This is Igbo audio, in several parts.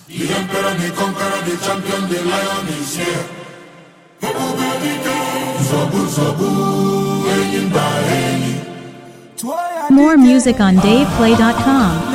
The emperor, the conqueror, the champion, the lion is here. Zobu, zobu, enyimba, enyi. More music on DavePlay.com.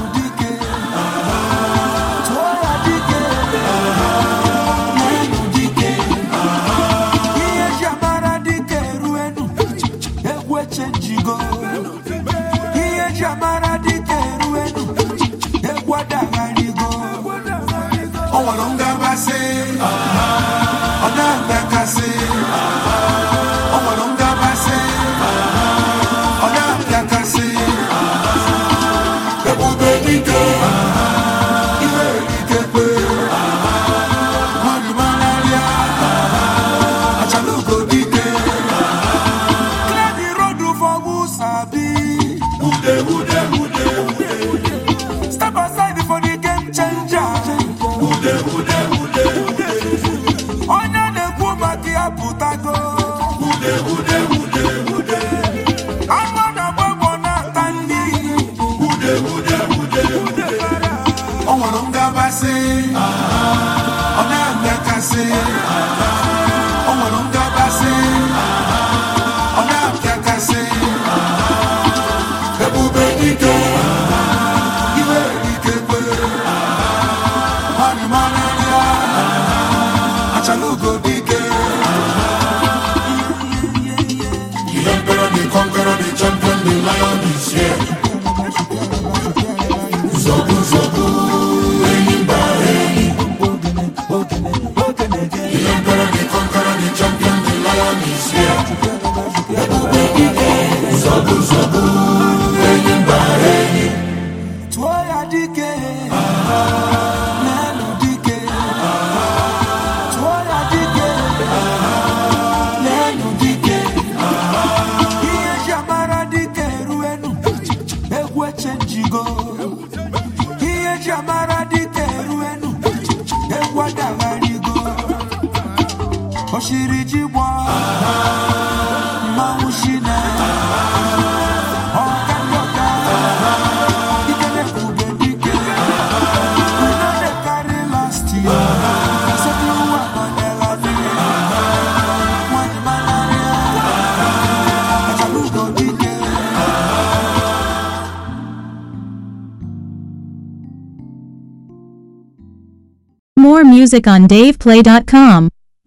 Step aside for the game changer. Onya nekwu maki aputago. Amana bobo na tandi. Onwalonga base, ona mekase. Onwalonga base, ona mekase. Ebube dike, iwe dike kwe. Mani manalia, achalugo dike. The emperor, the conqueror, the champion, the lion is here. Zobu, zobu, enyimba, enyi. The emperor, the conqueror, the champion, the lion is here. Ebube dike, zobu, zobu, enyimba, enyi. Twoya dike, nenu dike. Twoya dike, nenu dike. Iye jamara dike ruenu, egwe chenjigo. Iye jamara dike ruenu, egwa dagarigo. Oshiri jibwa, maushine. More music on DavePlay.com.